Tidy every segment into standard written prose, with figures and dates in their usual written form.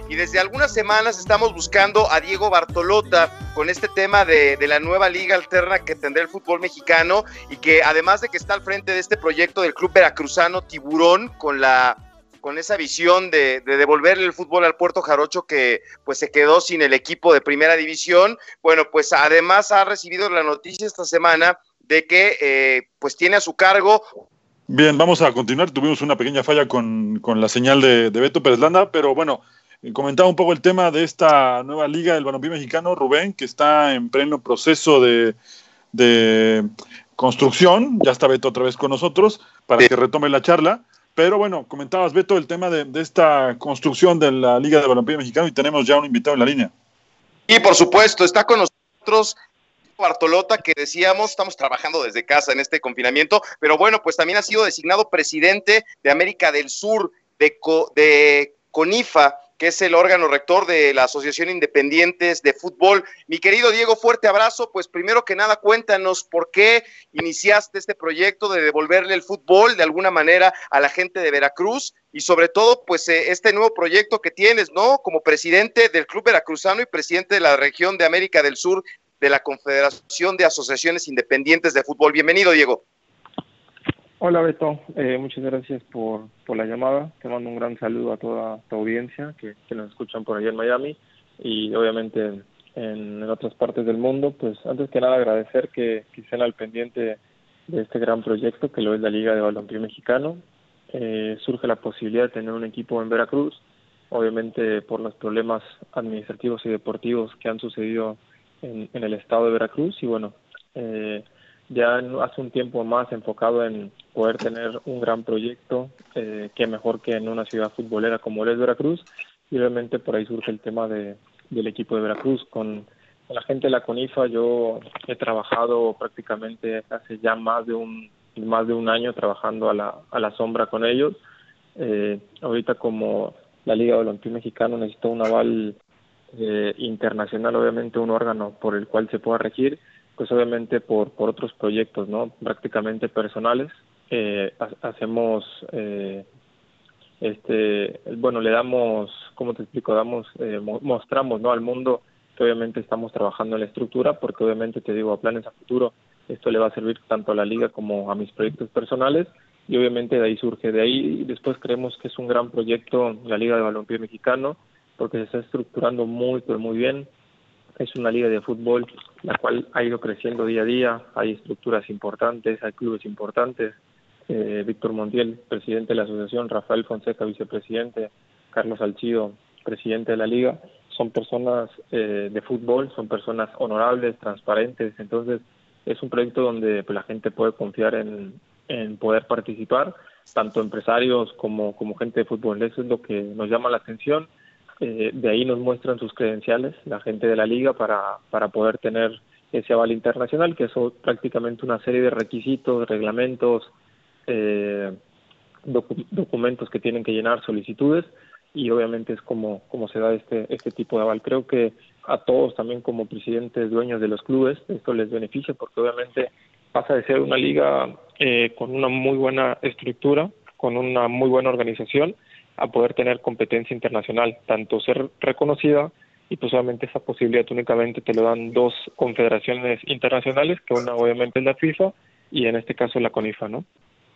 y desde algunas semanas estamos buscando a Diego Bartolota con este tema de la nueva liga alterna que tendrá el fútbol mexicano, y que además de que está al frente de este proyecto del club veracruzano Tiburón, con esa visión de devolverle el fútbol al Puerto Jarocho, que pues se quedó sin el equipo de primera división. Bueno, pues además ha recibido la noticia esta semana de que pues tiene a su cargo. Bien, vamos a continuar. Tuvimos una pequeña falla con la señal de Beto Pérez Landa, pero bueno, comentaba un poco el tema de esta nueva liga del balompié mexicano, Rubén, que está en pleno proceso de construcción. Ya está Beto otra vez con nosotros para que retome la charla. Pero bueno, comentabas, Beto, el tema de esta construcción de la Liga de Balompié Mexicano, y tenemos ya un invitado en la línea. Y por supuesto, está con nosotros Bartolota, que decíamos, estamos trabajando desde casa en este confinamiento, pero bueno, pues también ha sido designado presidente de América del Sur, de CONIFA, que es el órgano rector de la Asociación Independientes de Fútbol. Mi querido Diego, fuerte abrazo. Pues primero que nada, cuéntanos por qué iniciaste este proyecto de devolverle el fútbol de alguna manera a la gente de Veracruz, y sobre todo, pues este nuevo proyecto que tienes, ¿no? Como presidente del Club Veracruzano y presidente de la región de América del Sur de la Confederación de Asociaciones Independientes de Fútbol. Bienvenido, Diego. Hola, Beto, muchas gracias por la llamada. Te mando un gran saludo a toda tu audiencia que nos escuchan por allá en Miami y obviamente en otras partes del mundo. Pues antes que nada agradecer que estén al pendiente de este gran proyecto que lo es la Liga de Balompié Mexicano. Surge la posibilidad de tener un equipo en Veracruz, obviamente por los problemas administrativos y deportivos que han sucedido en el estado de Veracruz, y bueno, ya hace un tiempo más enfocado en poder tener un gran proyecto, que mejor que en una ciudad futbolera como es Veracruz, y obviamente por ahí surge el tema del equipo de Veracruz. Con la gente de la CONIFA yo he trabajado prácticamente hace ya más de un año trabajando a la sombra con ellos. Ahorita, como la Liga de Balompié Mexicano necesita un aval internacional, obviamente un órgano por el cual se pueda regir, pues obviamente por otros proyectos, ¿no? Prácticamente personales. Hacemos, bueno, le damos, ¿cómo te explico? Mostramos, ¿no?, al mundo que obviamente estamos trabajando en la estructura, porque obviamente, te digo, a planes a futuro, esto le va a servir tanto a la liga como a mis proyectos personales, y obviamente de ahí después creemos que es un gran proyecto la Liga de Balompié Mexicano, porque se está estructurando muy, pero muy bien. Es una liga de fútbol la cual ha ido creciendo día a día, hay estructuras importantes, hay clubes importantes. Víctor Montiel, presidente de la asociación, Rafael Fonseca, vicepresidente, Carlos Salcido, presidente de la liga, son personas de fútbol, son personas honorables, transparentes. Entonces es un proyecto donde pues, la gente puede confiar en poder participar, tanto empresarios como gente de fútbol. Eso es lo que nos llama la atención. De ahí nos muestran sus credenciales la gente de la liga para poder tener ese aval internacional, que son prácticamente una serie de requisitos, reglamentos, documentos que tienen que llenar, solicitudes, y obviamente es como se da este tipo de aval. Creo que a todos, también como presidentes, dueños de los clubes, esto les beneficia, porque obviamente pasa de ser una liga con una muy buena estructura, con una muy buena organización, a poder tener competencia internacional, tanto ser reconocida, y pues obviamente esa posibilidad únicamente te lo dan dos confederaciones internacionales, que una obviamente es la FIFA y en este caso la CONIFA, ¿no?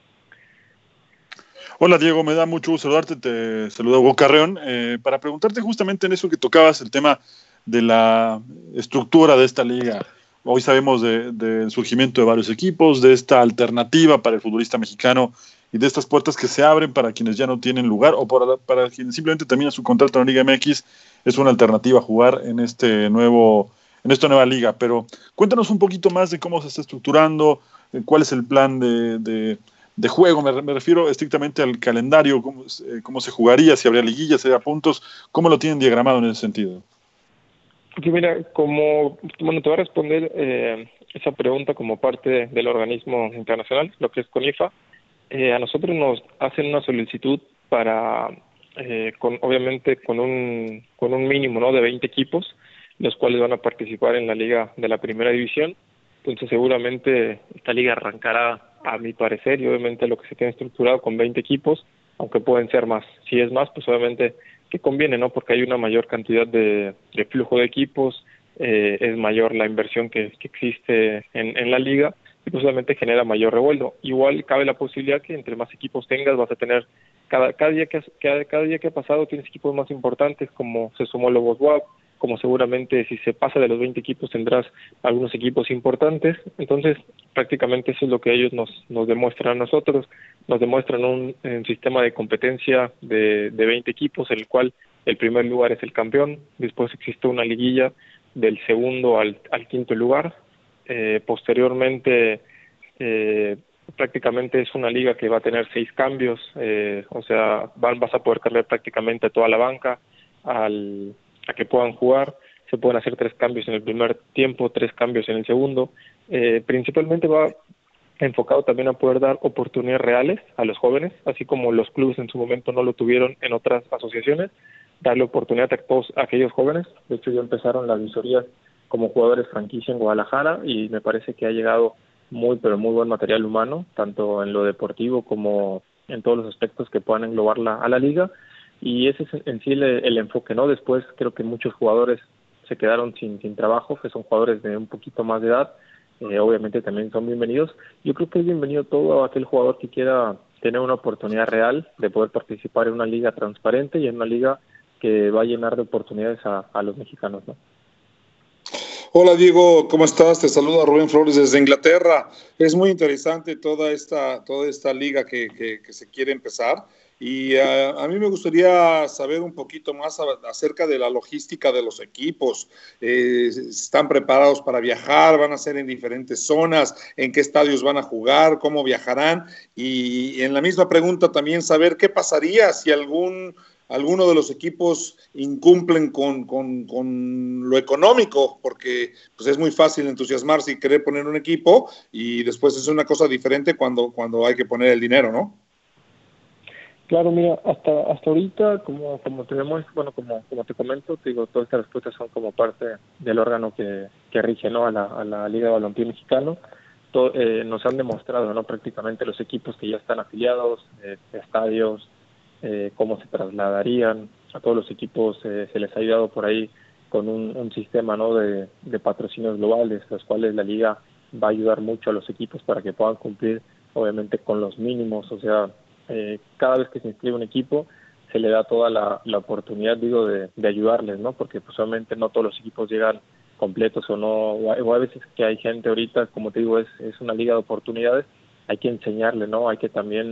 Hola, Diego, me da mucho gusto saludarte, te saluda Hugo Carreón, para preguntarte justamente en eso que tocabas, el tema de la estructura de esta liga. Hoy sabemos del surgimiento de varios equipos, de esta alternativa para el futbolista mexicano y de estas puertas que se abren para quienes ya no tienen lugar, o para quienes simplemente terminan su contrato en la Liga MX. Es una alternativa jugar en esta nueva liga. Pero cuéntanos un poquito más de cómo se está estructurando, cuál es el plan de juego. Me refiero estrictamente al calendario, cómo se jugaría, si habría liguillas, si habría puntos, cómo lo tienen diagramado en ese sentido. Sí, mira, te voy a responder esa pregunta como parte del organismo internacional, lo que es CONIFA. A nosotros nos hacen una solicitud para, obviamente con un mínimo, ¿no?, de 20 equipos, los cuales van a participar en la liga de la primera división. Entonces seguramente esta liga arrancará, a mi parecer, y obviamente lo que se tiene estructurado con 20 equipos, aunque pueden ser más. Si es más, pues obviamente que conviene, ¿no? Porque hay una mayor cantidad de flujo de equipos, es mayor la inversión que existe en la liga y pues obviamente genera mayor revuelo. Igual cabe la posibilidad que entre más equipos tengas vas a tener cada día que ha pasado tienes equipos más importantes, como se sumó Lobos WAP, como seguramente si se pasa de los 20 equipos tendrás algunos equipos importantes. Entonces prácticamente eso es lo que ellos nos demuestran a nosotros, nos demuestran un sistema de competencia de 20 equipos, en el cual el primer lugar es el campeón, después existe una liguilla del segundo al quinto lugar, posteriormente prácticamente es una liga que va a tener 6 cambios, o sea, vas a poder cambiar prácticamente toda la banca a que puedan jugar, se pueden hacer 3 cambios en el primer tiempo, 3 cambios en el segundo, principalmente va enfocado también a poder dar oportunidades reales a los jóvenes, así como los clubes en su momento no lo tuvieron en otras asociaciones, darle oportunidad a todos aquellos jóvenes. De hecho ya empezaron las visorías como jugadores franquicia en Guadalajara y me parece que ha llegado pero muy buen material humano, tanto en lo deportivo como en todos los aspectos que puedan englobar a la liga, y ese es en sí el enfoque, ¿no? Después creo que muchos jugadores se quedaron sin trabajo, que son jugadores de un poquito más de edad, obviamente también son bienvenidos. Yo creo que es bienvenido todo aquel jugador que quiera tener una oportunidad real de poder participar en una liga transparente y en una liga que va a llenar de oportunidades a los mexicanos, ¿no? Hola Diego, ¿cómo estás? Te saluda Rubén Flores desde Inglaterra. Es muy interesante toda esta liga que se quiere empezar y a mí me gustaría saber un poquito más acerca de la logística de los equipos. ¿Están preparados para viajar? ¿Van a ser en diferentes zonas? ¿En qué estadios van a jugar? ¿Cómo viajarán? Y en la misma pregunta también saber qué pasaría si alguno de los equipos incumplen con lo económico, porque pues es muy fácil entusiasmarse y querer poner un equipo y después es una cosa diferente cuando hay que poner el dinero, ¿no? Claro, mira, hasta ahorita, como tenemos, bueno, como te comento, te digo, todas estas respuestas son como parte del órgano que rige, ¿no? a la Liga de Balompié Mexicano. Nos han demostrado, ¿no? Prácticamente los equipos que ya están afiliados, estadios, cómo se trasladarían. A todos los equipos se les ha ayudado por ahí con un sistema, ¿no? de patrocinios globales, los cuales la liga va a ayudar mucho a los equipos para que puedan cumplir obviamente con los mínimos. O sea, cada vez que se inscribe un equipo se le da toda la oportunidad, digo, de ayudarles, ¿no? Porque pues obviamente no todos los equipos llegan completos o no, o a veces que hay gente ahorita, como te digo, es una liga de oportunidades, hay que enseñarle, ¿no? Hay que también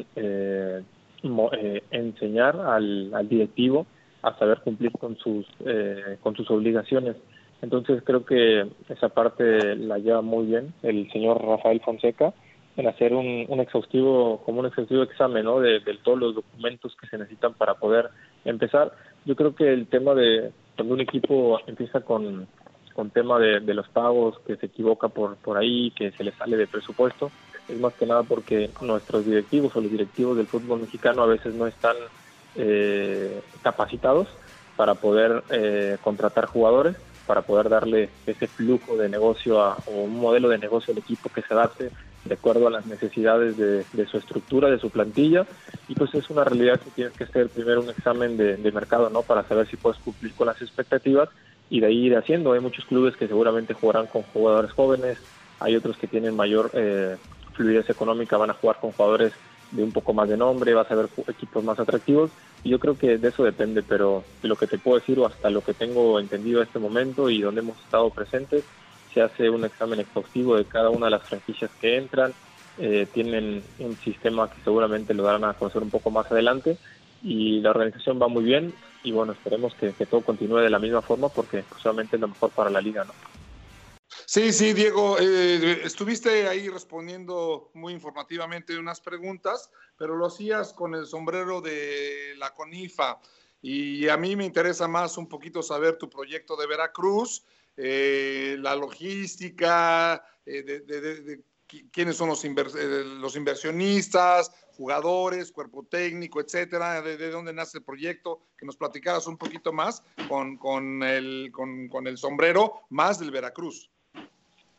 enseñar al directivo a saber cumplir con sus obligaciones. Entonces creo que esa parte la lleva muy bien el señor Rafael Fonseca en hacer un exhaustivo examen, ¿no? de todos los documentos que se necesitan para poder empezar. Yo creo que el tema de cuando un equipo empieza con tema de los pagos, que se equivoca por ahí, que se le sale de presupuesto, es más que nada porque nuestros directivos o los directivos del fútbol mexicano a veces no están capacitados para poder contratar jugadores, para poder darle ese flujo de negocio o un modelo de negocio al equipo que se adapte de acuerdo a las necesidades de su estructura, de su plantilla, y pues es una realidad que tienes que hacer primero un examen de mercado, ¿no? Para saber si puedes cumplir con las expectativas y de ahí ir haciendo. Hay muchos clubes que seguramente jugarán con jugadores jóvenes, hay otros que tienen mayor fluidez económica, van a jugar con jugadores de un poco más de nombre, vas a ver equipos más atractivos, y yo creo que de eso depende, pero de lo que te puedo decir o hasta lo que tengo entendido a este momento y donde hemos estado presentes, se hace un examen exhaustivo de cada una de las franquicias que entran, tienen un sistema que seguramente lo darán a conocer un poco más adelante, y la organización va muy bien, y bueno, esperemos que todo continúe de la misma forma porque pues, solamente es lo mejor para la liga, ¿no? Sí, Diego, estuviste ahí respondiendo muy informativamente unas preguntas, pero lo hacías con el sombrero de la CONIFA, y a mí me interesa más un poquito saber tu proyecto de Veracruz, la logística, de quiénes son los inversionistas, jugadores, cuerpo técnico, etcétera, de dónde nace el proyecto, que nos platicaras un poquito más con el sombrero más del Veracruz.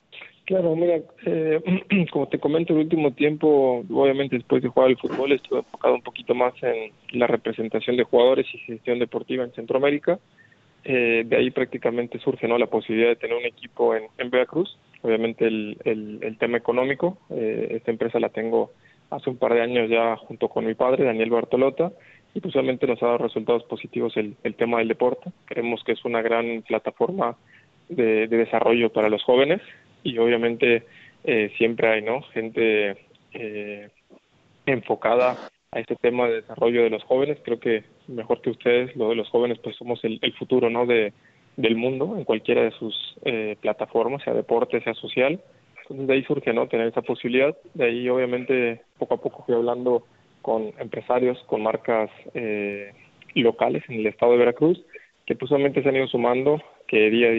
Claro, mira, como te comento, el último tiempo, obviamente después de jugar al fútbol, estuve enfocado un poquito más en la representación de jugadores y gestión deportiva en Centroamérica. De ahí prácticamente surge, ¿no?, la posibilidad de tener un equipo en Veracruz. Obviamente el tema económico, esta empresa la tengo hace un par de años ya junto con mi padre, Daniel Bartolota, y pues obviamente nos ha dado resultados positivos el tema del deporte. Creemos que es una gran plataforma de desarrollo para los jóvenes y obviamente siempre hay, ¿no?, gente enfocada a este tema de desarrollo de los jóvenes. Creo que mejor que ustedes, lo de los jóvenes, pues somos el futuro, ¿no?, del mundo en cualquiera de sus plataformas, sea deporte, sea social. Entonces de ahí surge, ¿no?, tener esa posibilidad. De ahí obviamente poco a poco fui hablando con empresarios, con marcas locales en el estado de Veracruz, que pues obviamente se han ido sumando, que día a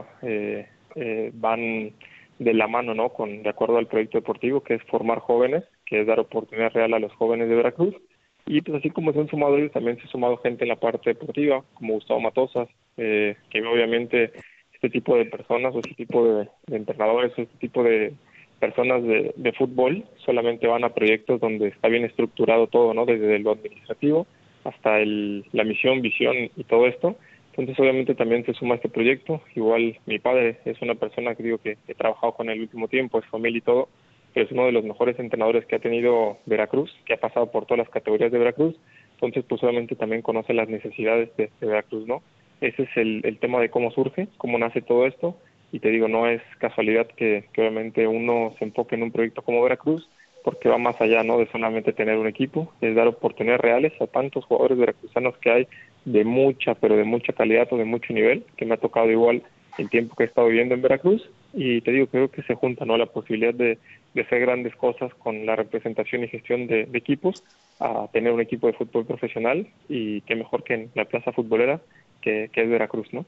día van de la mano, ¿no?, de acuerdo al proyecto deportivo, que es formar jóvenes, que es dar oportunidad real a los jóvenes de Veracruz. Y pues así como se han sumado ellos, también se ha sumado gente en la parte deportiva, como Gustavo Matosas, que obviamente este tipo de personas o este tipo de entrenadores o este tipo de personas de fútbol solamente van a proyectos donde está bien estructurado todo, ¿no?, desde lo administrativo hasta la misión, visión y todo esto. Entonces obviamente también se suma este proyecto. Igual mi padre es una persona que digo que he trabajado con él el último tiempo, es familia y todo, pero es uno de los mejores entrenadores que ha tenido Veracruz, que ha pasado por todas las categorías de Veracruz. Entonces pues obviamente también conoce las necesidades de Veracruz, ¿no? Ese es el tema de cómo surge, cómo nace todo esto. Y te digo, no es casualidad que obviamente uno se enfoque en un proyecto como Veracruz, porque va más allá, ¿no?, de solamente tener un equipo, es dar oportunidades reales a tantos jugadores veracruzanos que hay de mucha, pero de mucha calidad o de mucho nivel, que me ha tocado igual el tiempo que he estado viviendo en Veracruz. Y te digo, creo que se junta, ¿no?, la posibilidad de hacer grandes cosas con la representación y gestión de equipos, a tener un equipo de fútbol profesional, y qué mejor que en la plaza futbolera que es Veracruz, ¿no?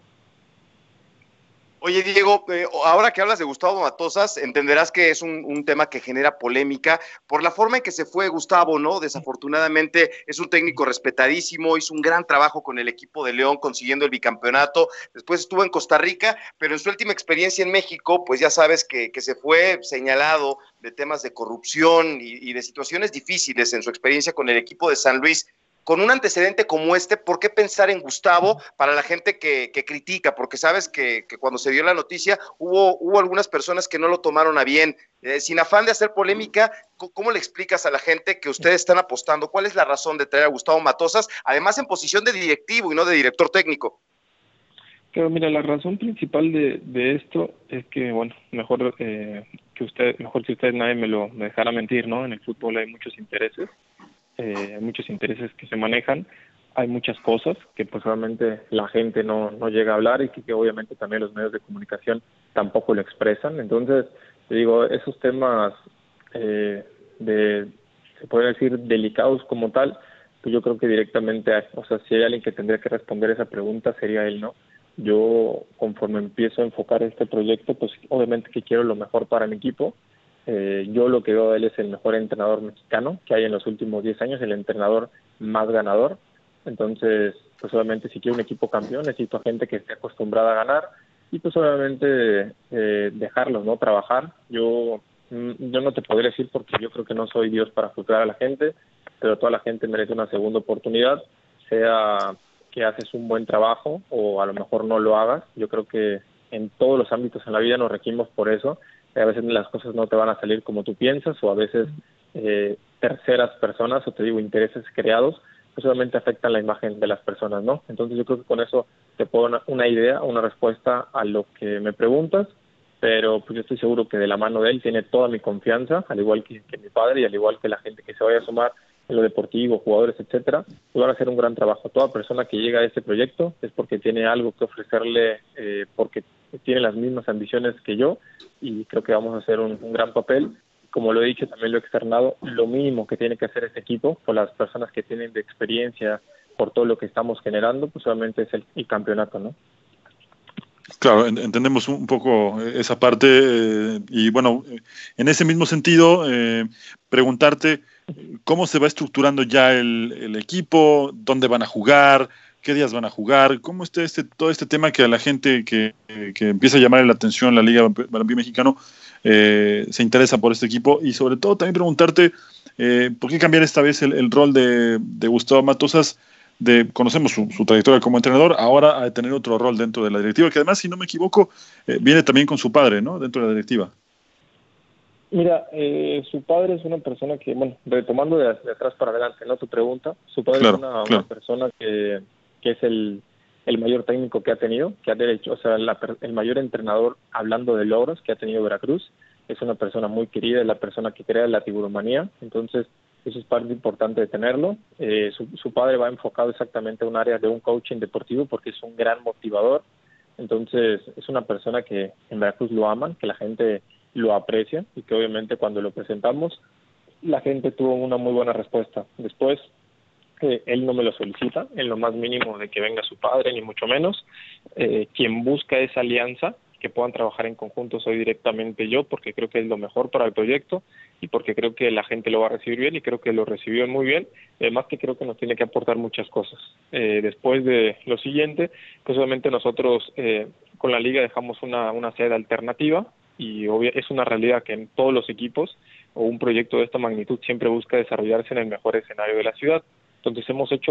Oye, Diego, ahora que hablas de Gustavo Matosas, entenderás que es un tema que genera polémica por la forma en que se fue Gustavo, ¿no? Desafortunadamente es un técnico respetadísimo, hizo un gran trabajo con el equipo de León consiguiendo el bicampeonato, después estuvo en Costa Rica, pero en su última experiencia en México, pues ya sabes que se fue señalado de temas de corrupción y de situaciones difíciles en su experiencia con el equipo de San Luis. Con un antecedente como este, ¿por qué pensar en Gustavo para la gente que critica? Porque sabes que cuando se dio la noticia hubo algunas personas que no lo tomaron a bien. Sin afán de hacer polémica, ¿cómo le explicas a la gente que ustedes están apostando? ¿Cuál es la razón de traer a Gustavo Matosas, además en posición de directivo y no de director técnico? Pero mira, la razón principal de esto es que, bueno, mejor si ustedes nadie me dejara mentir, ¿no? En el fútbol hay muchos intereses. Hay muchos intereses que se manejan, hay muchas cosas que pues obviamente la gente no llega a hablar y que obviamente también los medios de comunicación tampoco lo expresan. Entonces, te digo, esos temas se puede decir, delicados como tal, pues yo creo que directamente, o sea, si hay alguien que tendría que responder esa pregunta sería él, ¿no? Yo, conforme empiezo a enfocar este proyecto, pues obviamente que quiero lo mejor para mi equipo. Yo lo que veo de él es el mejor entrenador mexicano que hay en los últimos 10 años, el entrenador más ganador. Entonces, pues obviamente si quiero un equipo campeón necesito gente que esté acostumbrada a ganar y pues obviamente dejarlos, ¿no?, trabajar. Yo no te podría decir porque yo creo que no soy Dios para juzgar a la gente, pero toda la gente merece una segunda oportunidad, sea que haces un buen trabajo o a lo mejor no lo hagas. Yo creo que en todos los ámbitos en la vida nos regimos por eso. A veces las cosas no te van a salir como tú piensas, o a veces terceras personas, o te digo, intereses creados, pues obviamente afectan la imagen de las personas, ¿no? Entonces yo creo que con eso te puedo dar una idea, una respuesta a lo que me preguntas, pero pues yo estoy seguro que de la mano de él tiene toda mi confianza, al igual que mi padre y al igual que la gente que se vaya a sumar en lo deportivo, jugadores, etcétera, pues van a hacer un gran trabajo. Toda persona que llega a este proyecto es porque tiene algo que ofrecerle, porque tiene las mismas ambiciones que yo, y creo que vamos a hacer un gran papel. Como lo he dicho, también lo he externado, lo mínimo que tiene que hacer este equipo, por las personas que tienen de experiencia, por todo lo que estamos generando, pues solamente es el campeonato, ¿no? Claro, entendemos un poco esa parte y bueno, en ese mismo sentido, preguntarte cómo se va estructurando ya el equipo, dónde van a jugar, qué días van a jugar, cómo está todo este tema que a la gente que empieza a llamar la atención la Liga Balompié Mexicano, se interesa por este equipo y sobre todo también preguntarte por qué cambiar esta vez el rol de Gustavo Matosas. Conocemos su trayectoria como entrenador, ahora a tener otro rol dentro de la directiva, que además, si no me equivoco, viene también con su padre, ¿no? Dentro de la directiva. Mira, su padre es una persona que, bueno, retomando de atrás para adelante, ¿no? Tu pregunta, su padre Claro, es una claro. persona que es el mayor técnico que ha tenido, que ha hecho, o sea, el mayor entrenador hablando de logros que ha tenido Veracruz. Es una persona muy querida, es la persona que crea la tiburomanía, entonces eso es parte importante de tenerlo. Su padre va enfocado exactamente a un área de un coaching deportivo porque es un gran motivador, entonces es una persona que en Veracruz lo aman, que la gente lo aprecia y que obviamente cuando lo presentamos la gente tuvo una muy buena respuesta. Después él no me lo solicita en lo más mínimo de que venga su padre, ni mucho menos. Quien busca esa alianza, que puedan trabajar en conjunto, soy directamente yo, porque creo que es lo mejor para el proyecto y porque creo que la gente lo va a recibir bien y creo que lo recibió muy bien. Además que creo que nos tiene que aportar muchas cosas. Después de lo siguiente, pues obviamente nosotros con la liga dejamos una sede alternativa y es una realidad que en todos los equipos o un proyecto de esta magnitud siempre busca desarrollarse en el mejor escenario de la ciudad. Entonces hemos hecho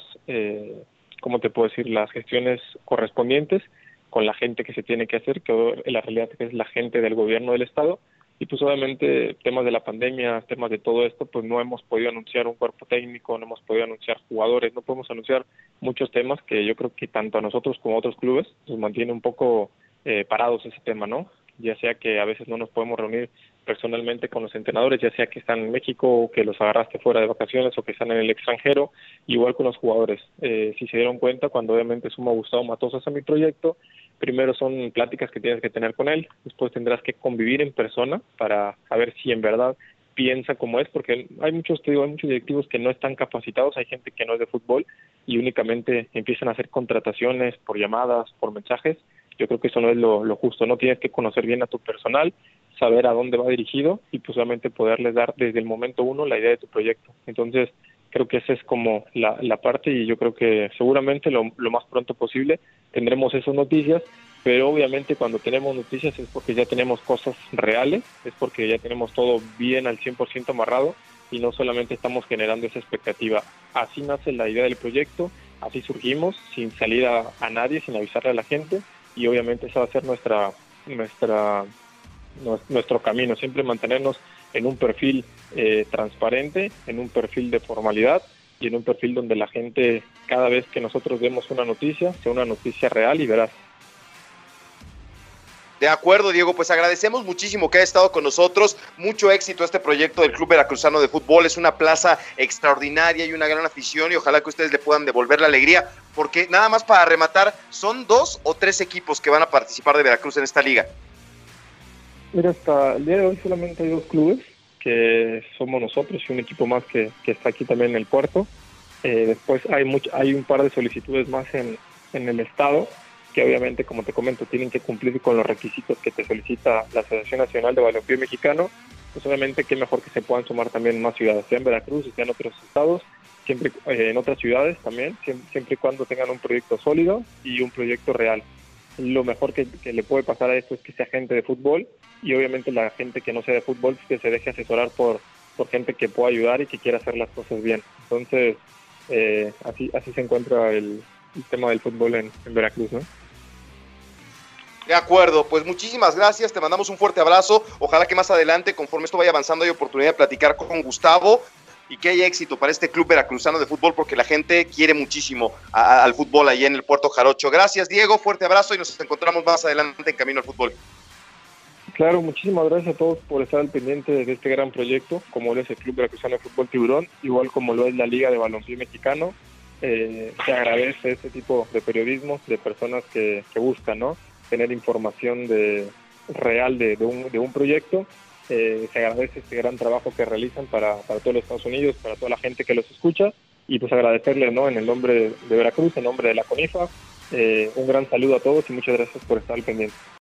¿cómo te puedo decir? Las gestiones correspondientes con la gente que se tiene que hacer, que en la realidad es la gente del gobierno del estado, y pues obviamente temas de la pandemia, temas de todo esto, pues no hemos podido anunciar un cuerpo técnico, no hemos podido anunciar jugadores, no podemos anunciar muchos temas que yo creo que tanto a nosotros como a otros clubes nos mantiene un poco parados ese tema, ¿no? Ya sea que a veces no nos podemos reunir personalmente con los entrenadores, ya sea que están en México o que los agarraste fuera de vacaciones o que están en el extranjero, igual con los jugadores. Si se dieron cuenta, cuando obviamente sumo a Gustavo Matosas a mi proyecto, primero son pláticas que tienes que tener con él, después tendrás que convivir en persona para saber si en verdad piensa como es, porque hay muchos directivos que no están capacitados, hay gente que no es de fútbol y únicamente empiezan a hacer contrataciones por llamadas, por mensajes. Yo creo que eso no es lo justo, ¿no? Tienes que conocer bien a tu personal, saber a dónde va dirigido y pues obviamente poderles dar desde el momento uno la idea de tu proyecto. Entonces, creo que esa es como la parte y yo creo que seguramente lo más pronto posible tendremos esas noticias, pero obviamente cuando tenemos noticias es porque ya tenemos cosas reales, es porque ya tenemos todo bien al 100% amarrado y no solamente estamos generando esa expectativa. Así nace la idea del proyecto, así surgimos, sin salir a nadie, sin avisarle a la gente, y obviamente esa va a ser nuestro camino, siempre mantenernos en un perfil transparente, en un perfil de formalidad y en un perfil donde la gente, cada vez que nosotros vemos una noticia, sea una noticia real y veraz. De acuerdo, Diego, pues agradecemos muchísimo que haya estado con nosotros, mucho éxito a este proyecto del Club Veracruzano de Fútbol, es una plaza extraordinaria y una gran afición y ojalá que ustedes le puedan devolver la alegría, porque nada más para rematar, ¿son 2 o 3 equipos que van a participar de Veracruz en esta liga? Mira, hasta el día de hoy solamente hay 2 clubes, que somos nosotros y un equipo más que está aquí también en el puerto. Después hay un par de solicitudes más en el estado, que obviamente, como te comento, tienen que cumplir con los requisitos que te solicita la Asociación Nacional de Balompié Mexicano. Pues obviamente qué mejor que se puedan sumar también más ciudades, sea en Veracruz, sea en otros estados, siempre en otras ciudades también, siempre y cuando tengan un proyecto sólido y un proyecto real. Lo mejor que le puede pasar a esto es que sea gente de fútbol y obviamente la gente que no sea de fútbol que se deje asesorar por gente que pueda ayudar y que quiera hacer las cosas bien. Entonces, así se encuentra el tema del fútbol en Veracruz, ¿no? De acuerdo, pues muchísimas gracias, te mandamos un fuerte abrazo, ojalá que más adelante, conforme esto vaya avanzando, hay oportunidad de platicar con Gustavo y que haya éxito para este Club Veracruzano de Fútbol, porque la gente quiere muchísimo al fútbol ahí en el Puerto Jarocho. Gracias, Diego, fuerte abrazo y nos encontramos más adelante en Camino al Fútbol. Claro, muchísimas gracias a todos por estar al pendiente de este gran proyecto, como lo es el Club Veracruzano de Fútbol Tiburón, igual como lo es la Liga de Balompié Mexicano. Se agradece este tipo de periodismo, de personas que buscan, ¿no?, tener información real de un proyecto. Se agradece este gran trabajo que realizan para todos los Estados Unidos, para toda la gente que los escucha, y pues agradecerles, ¿no?, en el nombre de Veracruz, en nombre de la CONIFA, un gran saludo a todos y muchas gracias por estar al pendiente.